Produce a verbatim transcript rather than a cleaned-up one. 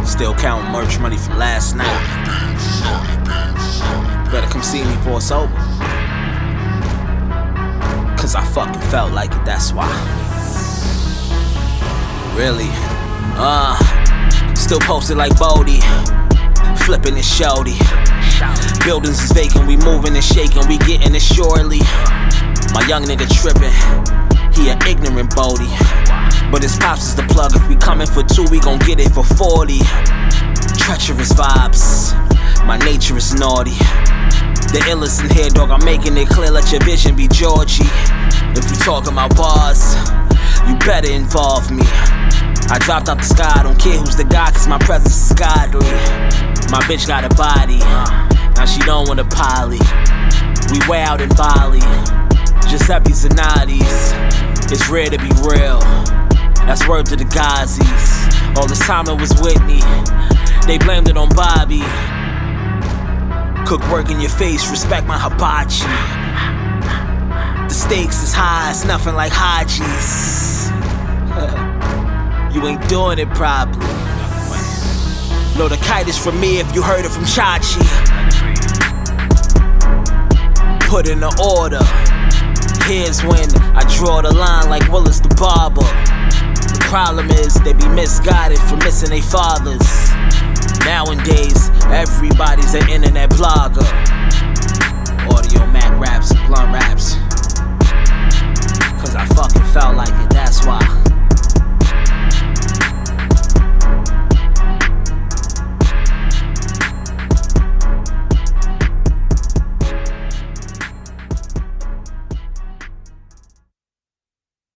Still counting merch money from last night. Better come see me before it's over. Cause I fucking felt like it, that's why. Really? Uh, still posted like Bodie. Flipping it shorty. Buildings is vacant, we moving and shaking, we getting it surely. My young nigga trippin', he an ignorant Bodie. But his pops is the plug, if we comin' for two, we gon' get it for forty. Treacherous vibes, my nature is naughty. The illest in here, dog, I'm making it clear, let your vision be Georgie. If you talking about bars, you better involve me. I dropped out the sky, I don't care who's the guy, cause my presence is godly. My bitch got a body, now she don't want a poly. We way out in Bali, Giuseppe Zanotti's. It's rare to be real, that's word to the Gazis. All this time it was Whitney, they blamed it on Bobby. Cook work in your face, respect my hibachi. The stakes is high, it's nothing like Haji's. You ain't doing it probably. No, the kite is from me if you heard it from Chachi. Put in the order. Here's when I draw the line like Willis the barber. The problem is they be misguided for missing their fathers. Nowadays, everybody's an internet blogger. Audio Mac raps and blunt raps. Cause I fucking felt like it.